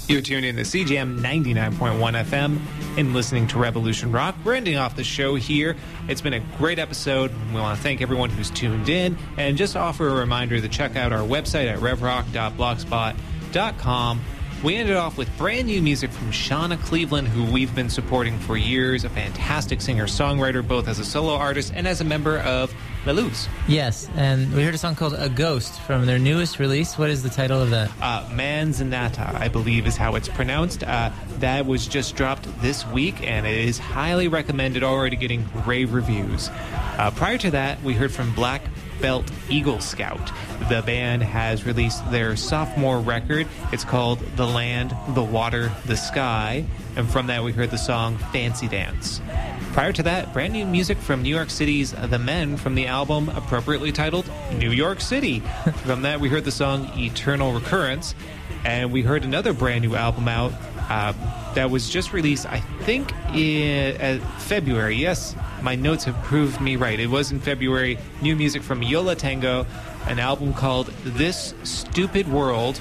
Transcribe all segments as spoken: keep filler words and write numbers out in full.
You're tuned in to C J M ninety-nine point one F M and listening to Revolution Rock. We're ending off the show here. It's been a great episode. We want to thank everyone who's tuned in and just offer a reminder to check out our website at rev rock dot blogspot dot com. We ended off with brand new music from Shauna Cleveland, who we've been supporting for years, a fantastic singer-songwriter, both as a solo artist and as a member of La Luz. Yes, and we heard a song called A Ghost from their newest release. What is the title of that? Uh, Manzanata, I believe is how it's pronounced. Uh, that was just dropped this week, and it is highly recommended, already getting rave reviews. Uh, prior to that, we heard from Black Belt Eagle Scout. The band has released their sophomore record. It's called The Land, The Water, The Sky, and from that we heard the song Fancy Dance. Prior to that, brand new music from New York City's The Men from the album appropriately titled New York City. From that we heard the song Eternal Recurrence, and we heard another brand new album out uh, that was just released, I think, in uh, February. Yes, my notes have proved me right. It was in February. New music from Yola Tango, an album called This Stupid World,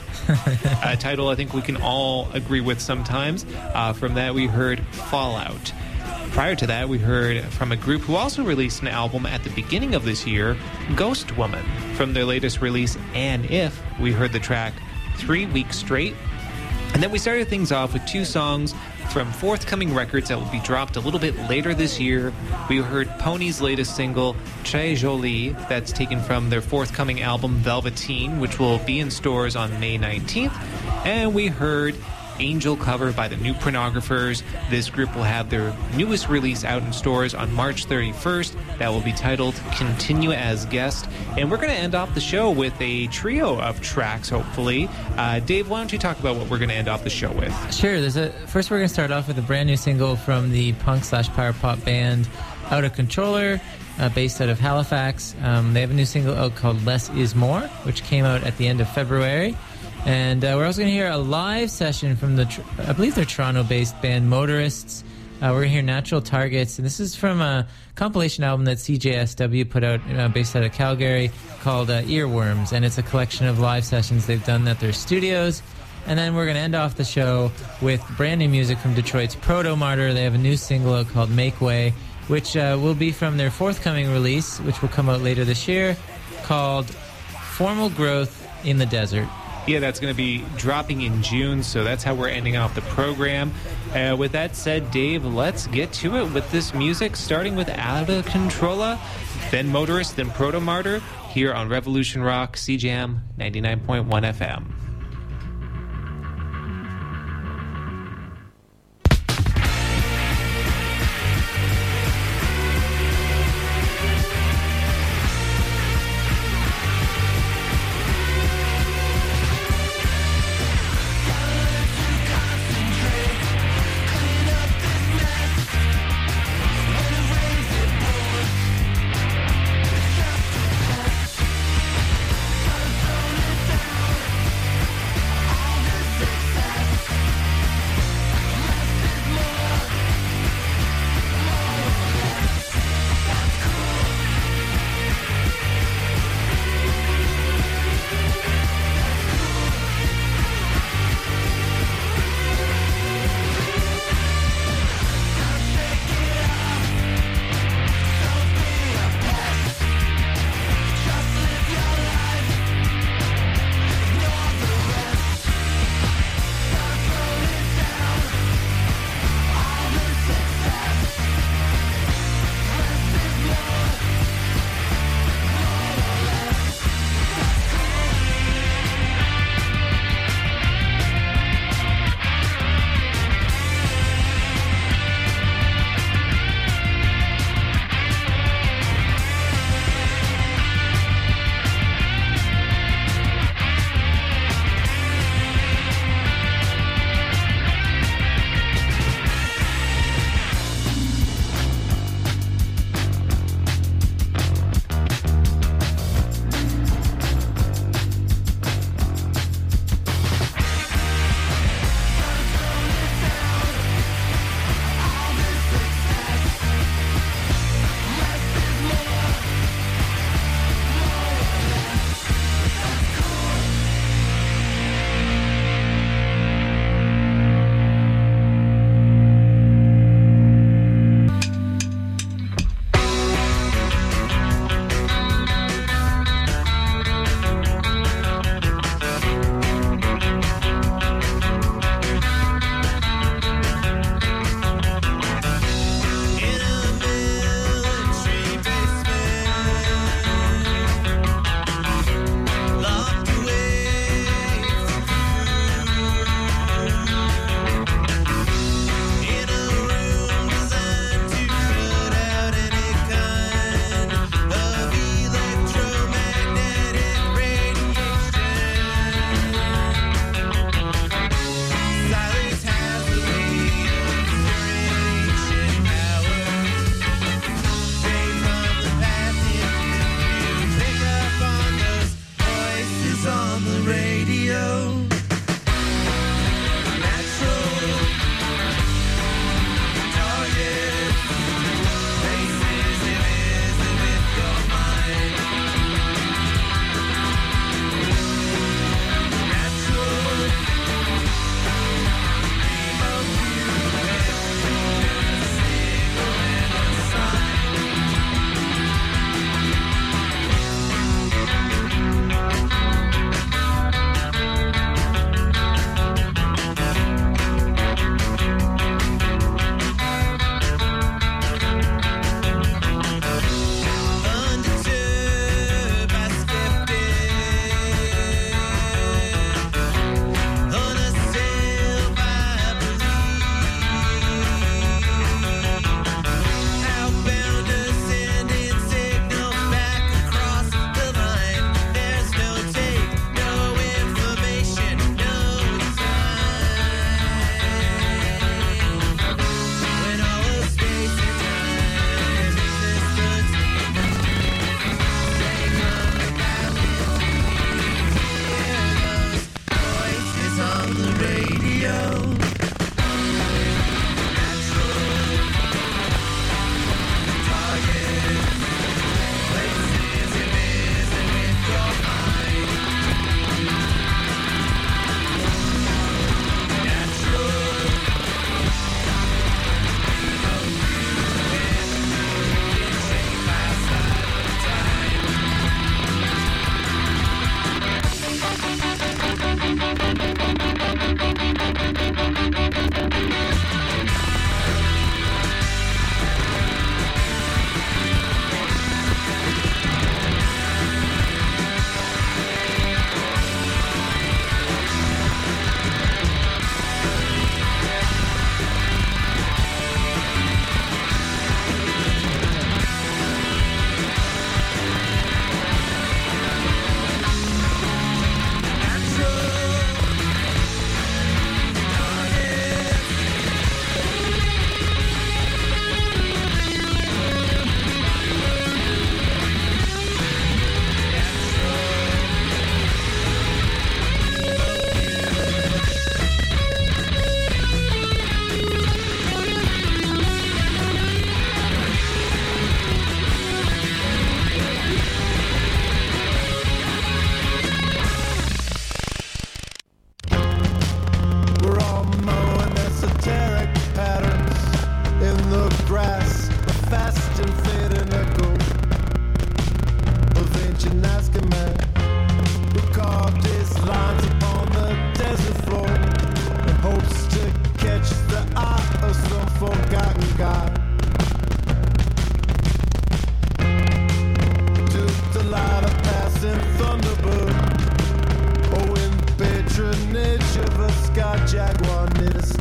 a title I think we can all agree with sometimes. Uh, from that we heard Fallout. Prior to that, we heard from a group who also released an album at the beginning of this year, Ghost Woman. From their latest release, And If, we heard the track Three Weeks Straight. And then we started things off with two songs from forthcoming records that will be dropped a little bit later this year. We heard Pony's latest single, Très Jolie, that's taken from their forthcoming album, Velveteen, which will be in stores on May nineteenth. And we heard Angel Cover by the New Pornographers. This group will have their newest release out in stores on March thirty-first. That will be titled Continue as Guest. And we're going to end off the show with a trio of tracks, hopefully. Uh, Dave, why don't you talk about what we're going to end off the show with? Sure. There's a first we're going to start off with a brand new single from the punk slash power pop band Out of Controller, uh, based out of Halifax. Um, they have a new single out called Less Is More, which came out at the end of February. And uh, we're also going to hear a live session from the, I believe they're Toronto-based band Motorists. Uh, we're going to hear Natural Targets, and this is from a compilation album that C J S W put out, uh, based out of Calgary, called uh, Earworms, and it's a collection of live sessions they've done at their studios. And then we're going to end off the show with brand new music from Detroit's Proto Martyr. They have a new single out called Make Way, which uh, will be from their forthcoming release, which will come out later this year, called Formal Growth in the Desert. Yeah, that's going to be dropping in June, so that's how we're ending off the program. Uh, with that said, Dave, let's get to it with this music, starting with Out of Controlla, then Motorist, then Proto Martyr, here on Revolution Rock, C J M ninety-nine point one F M.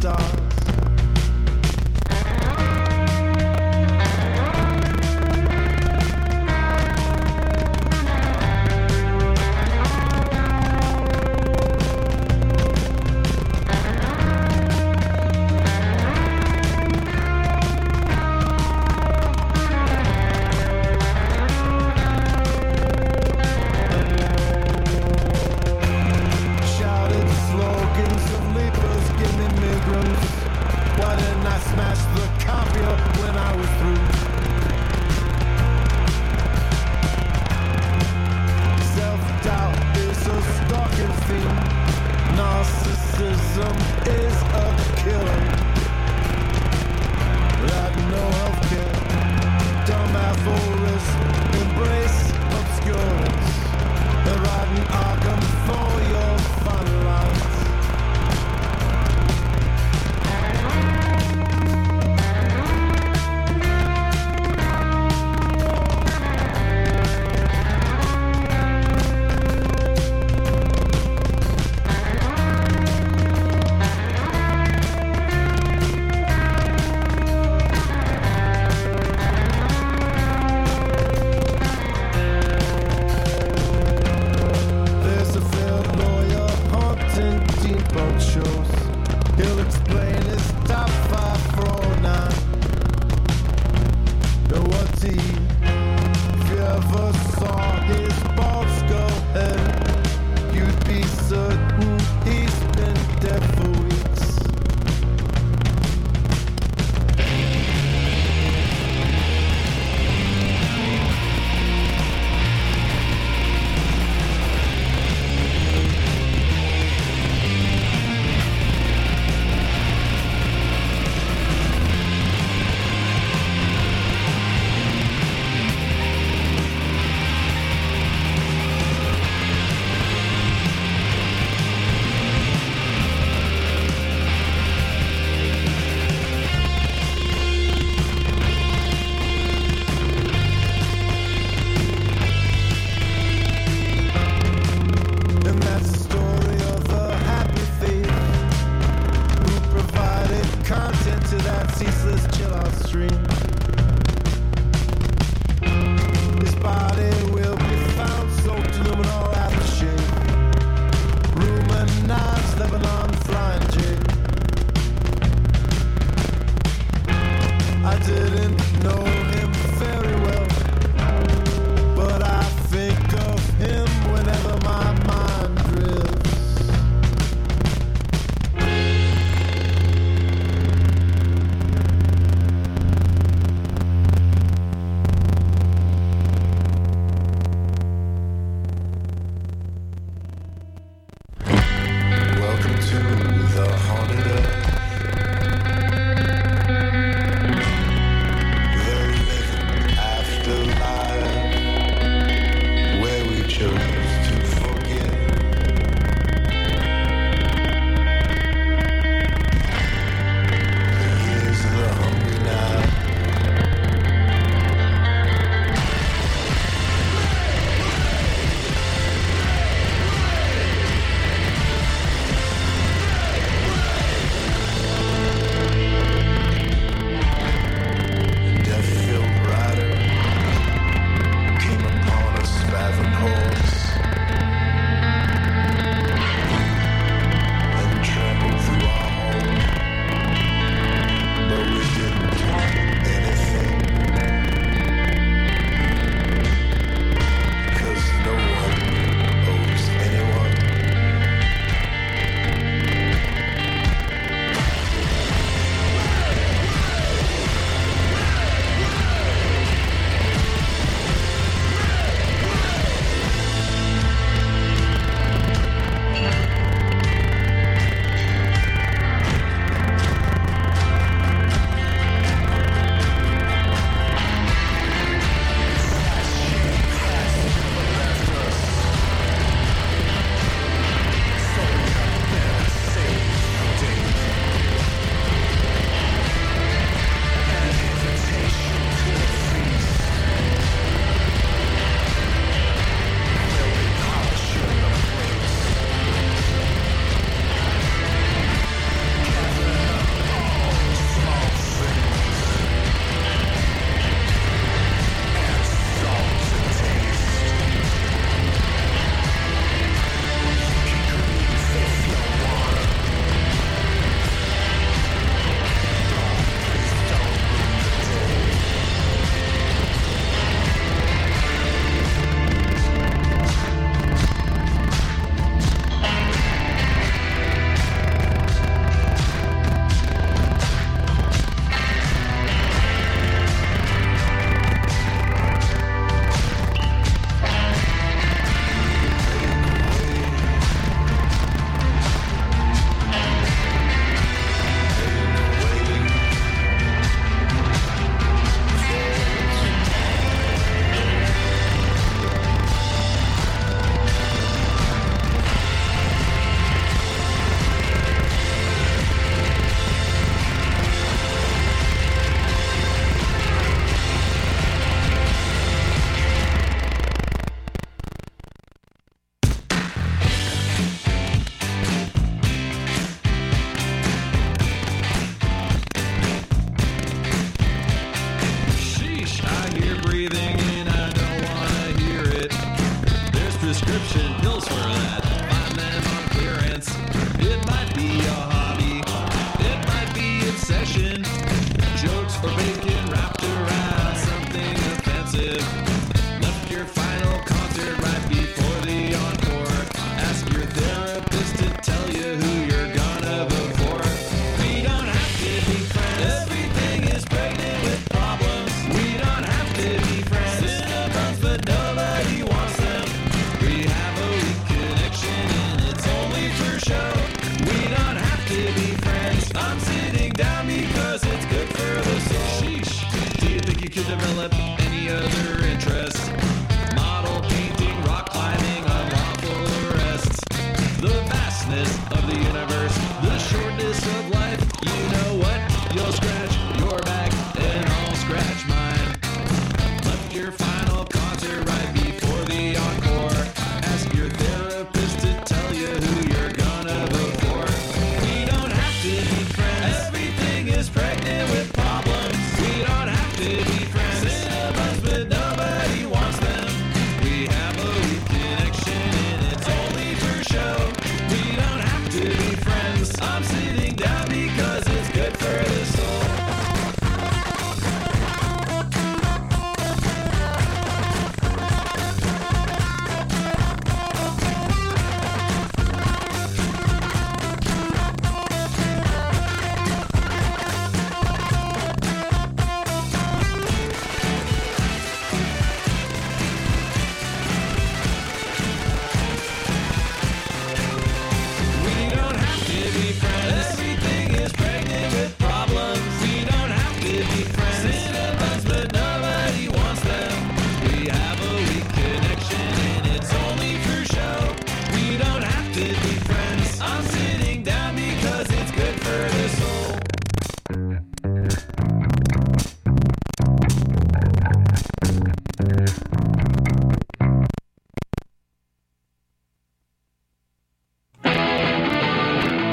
stars. Shouted slogans of lepers, give me migrants. Why didn't I smash the copier when I was through? Self-doubt is a stalking theme. Narcissism is a killer. Like no healthcare, dumb avarice, embrace obscurance. They're riding Arkham for your fun lights. up.